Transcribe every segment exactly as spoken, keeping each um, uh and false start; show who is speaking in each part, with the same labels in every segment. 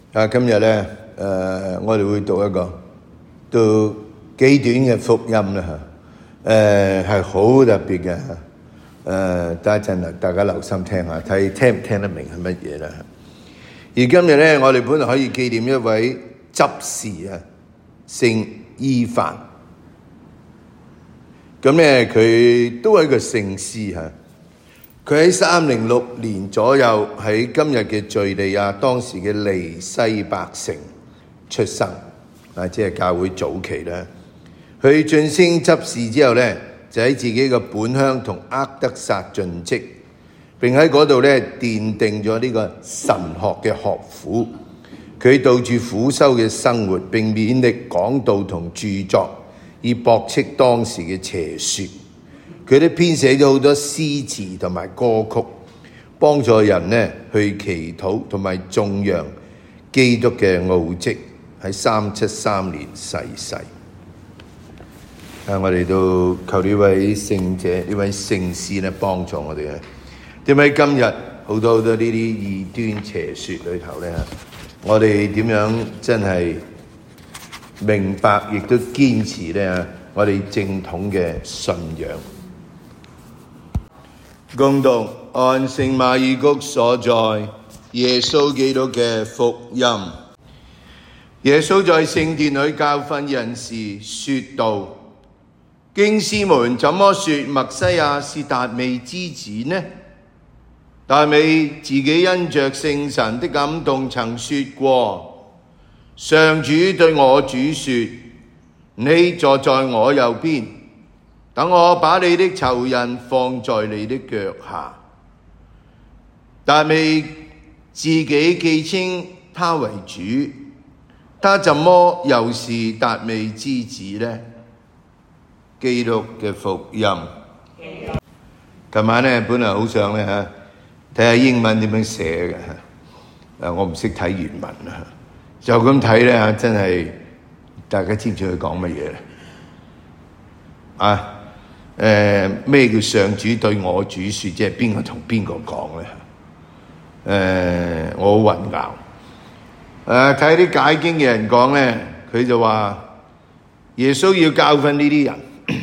Speaker 1: 啊，今日咧，誒、呃，我哋會讀一個都幾短嘅福音啦嚇，誒係好特別嘅，誒、呃，等一陣大家留心聽下，睇聽唔聽得明係乜嘢啦。而今日咧，我哋本來可以紀念一位執事啊，聖伊凡。咁咧，佢都係一個聖師嚇。佢喺三零六年左右喺今日嘅敘利亞當時嘅尼西伯城出生，啊，即係教會早期啦。佢晉升執事之後咧，就喺自己嘅本鄉同厄德薩盡職，並喺嗰度咧奠定咗呢個神學嘅學府。佢到處苦修嘅生活，並勉力講道同著作，以駁斥當時嘅邪說。佢都編寫咗好多詩詞同埋歌曲，幫助人呢去祈禱同埋頌揚基督嘅奧蹟。喺三七三年逝世。啊，我哋都求呢位聖者、呢位聖師咧幫助我哋啊！點解今日好多好多呢啲異端邪說裏頭咧，我哋點樣真係明白，亦都堅持咧我哋正統嘅信仰？共讀按聖馬爾谷所載耶穌基督嘅福音。耶穌在聖殿裏教訓人時說道：經師們怎麼說默西亞是達味之子呢？達味自己因着聖神的感動曾說過：上主對我主說，你坐在我右邊，等我把你的仇人放在你的腳下。達味自己既稱他為主，他怎麼又是達味之子呢？基督嘅福音。琴晚咧本來好想咧嚇睇下英文點樣寫嘅嚇，誒我唔識睇原文啊，就咁睇咧嚇，真係大家知唔知佢講乜嘢咧？啊誒咩叫上主對我主説？即係邊個同邊個講咧？誒我好混淆。誒睇啲解經嘅人講咧，佢就話耶穌要教訓呢啲人。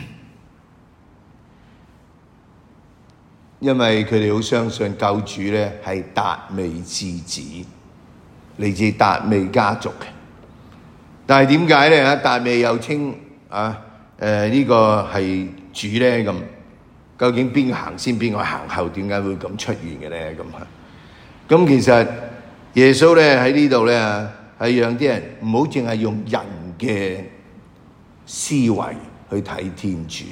Speaker 1: 因為佢哋好相信救主咧係達味之子，嚟自達味家族嘅。但係點解咧？啊，達味又稱啊誒、呃這個、呢個係主咧？咁究竟邊個行先，邊個行後？點解會咁出現嘅咧？咁啊？咁其實耶穌咧喺呢度咧係讓啲人唔好淨係用人嘅思維去睇天主。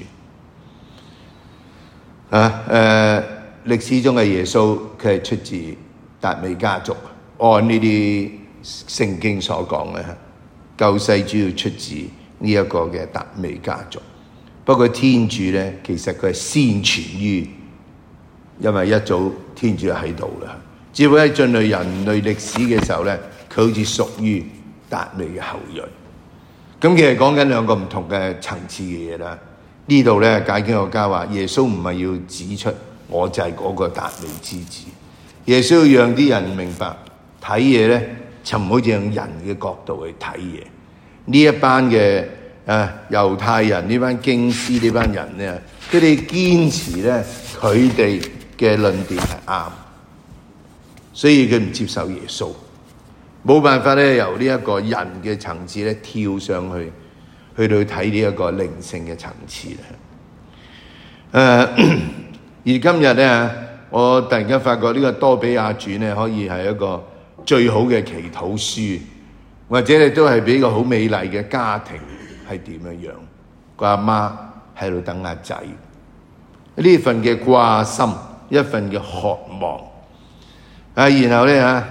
Speaker 1: 啊！誒、呃，歷史中嘅耶穌佢係出自達味家族，按呢啲聖經所講咧，救世主要出自呢一個嘅達味家族。不過天主咧，其實佢係先傳於，因為一早天主喺度啦。只不過喺進入人類歷史嘅時候咧，佢好似屬於達味嘅後裔。咁其實講緊兩個唔同嘅層次嘅嘢啦。呢度咧解經學家話，耶穌唔係要指出我就係嗰個達味之子，耶穌要讓啲人明白睇嘢咧，就唔好似用人嘅角度去睇嘢。呢一班嘅啊猶太人，呢班經師呢班人咧，佢哋堅持咧佢哋嘅論點係啱，所以佢唔接受耶穌，冇辦法咧由呢一個人嘅層次咧跳上去。去到睇呢一個靈性嘅層次咧，誒、呃，而今日咧，我突然間發覺呢個多比亞傳咧，可以係一個最好嘅祈禱書，或者咧都係俾個好美麗嘅家庭係點樣樣，個阿媽喺度等阿仔，呢份嘅掛心，一份嘅渴望，啊，然後咧嚇，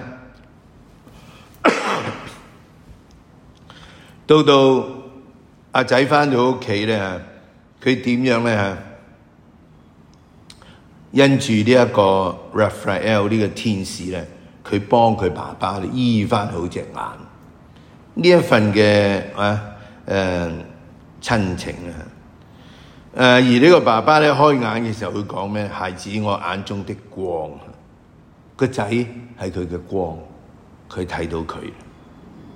Speaker 1: 到到。阿仔返到屋企咧，佢點樣咧嚇？因住呢一個 Raphael 呢個天使咧，佢幫佢爸爸醫返好隻眼。呢一份嘅啊誒、呃、親情啊，誒、呃、而呢個爸爸咧開眼嘅時候會講咩？孩子，我眼中的光，個仔係佢嘅光，佢睇到佢。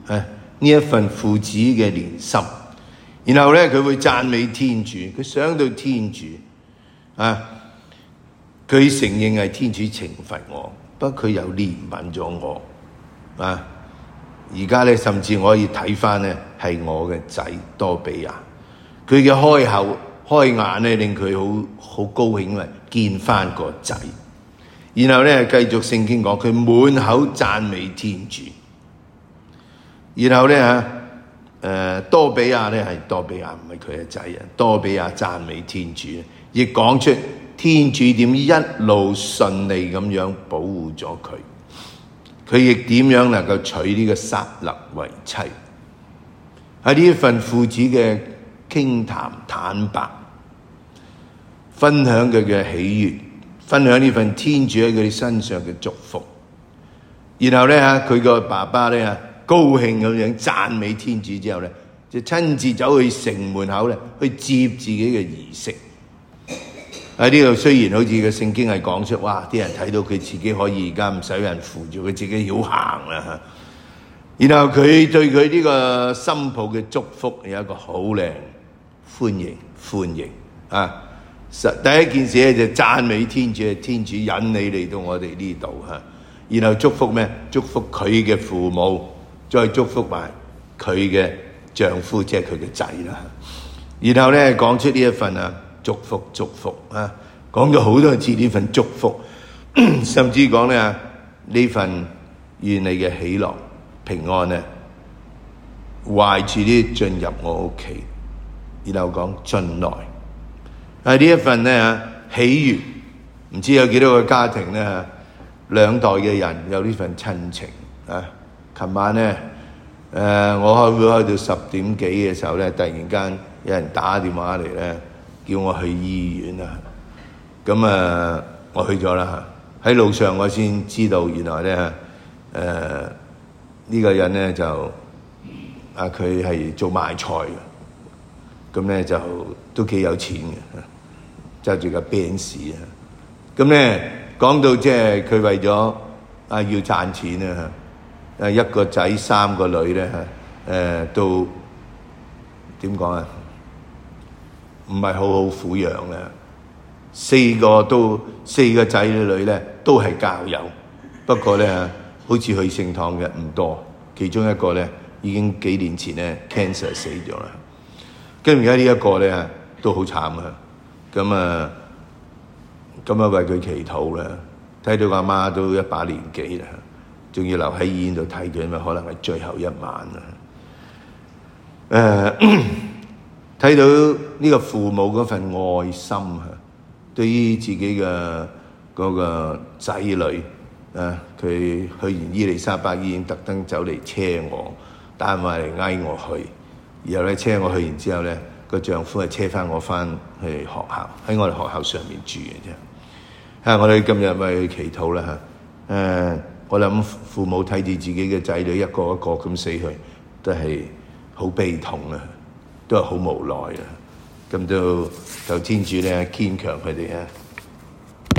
Speaker 1: 啊呢一份父子嘅連心。然後咧佢會讚美天主，佢想到天主啊，佢承認係天主懲罰我，不過佢又憐憫咗我啊。而家咧甚至我可以睇翻咧係我嘅仔多比亞，佢嘅開口開眼咧令佢好好高興啊，見翻個仔。然後咧繼續聖經講佢滿口讚美天主。然後咧嚇誒多比亞咧係多比亞，唔係佢嘅仔啊。多比亞讚美天主，亦講出天主點一路順利咁樣保護咗佢。佢亦點樣能夠娶呢個撒勒為妻？喺呢一份父子嘅傾談坦白，分享佢嘅喜悅，分享呢份天主喺佢哋身上嘅祝福。然後咧嚇佢個爸爸咧嚇高興咁樣讚美天主之後咧，就親自走去城門口咧去接自己嘅兒媳。喺呢度雖然好似個聖經係講出，哇！啲人睇到佢自己可以而家唔使人扶住，佢自己曉行啦嚇。然後佢對佢呢個新抱嘅祝福有一個好靚歡迎歡迎啊！第一件事咧就讚美天主，天主引你嚟到我哋呢度嚇。然後祝福咩？祝福佢嘅父母，再祝福埋佢嘅丈夫，即係佢嘅仔啦。然後咧講出呢一份啊。祝福祝福啊！講咗好多次呢份祝福，甚至講咧呢份願你嘅喜樂平安咧，懷住啲進入我屋企，然後講進來。係呢一份咧喜悅，唔知有幾多個家庭咧，兩代嘅人有呢份親情啊！琴晚咧誒、呃，我開會開到十點幾嘅時候咧，突然間有人打電話嚟咧。叫我去醫院啊！咁啊，我去咗啦。喺路上我先知道，原來咧誒呢、呢個人咧就啊佢係做賣菜嘅，咁咧就都幾有錢嘅，揸住架 Benz 啊！咁咧講到即係佢為咗啊要賺錢啊，誒一個仔三個女咧嚇誒都點講啊？唔係好好撫養嘅，四個都四個仔女咧都係教友，不過咧好似去聖堂嘅唔多，其中一個咧已經幾年前咧 cancer 死咗啦，跟住而家呢一個咧都好慘啊！咁啊咁啊為佢祈禱啦，睇到阿媽都一把年紀啦，仲要留喺醫院度睇佢，咪可能係最後一晚啦。誒、呃。睇到呢個父母嗰份愛心啊，對於自己嘅嗰個仔女啊，佢去完伊利沙伯醫院特登走嚟車我，打電話嚟嗌我去，然後咧車我去完之後咧，個丈夫係車翻我翻去學校，喺我哋學校上面住嘅啫。嚇、啊，我哋今日咪去祈禱啦嚇。誒、啊，我諗父母睇住自己嘅仔女一個一個咁死去，都係好悲痛啊！都係好無奈啊！咁都求天主咧堅強佢哋啊！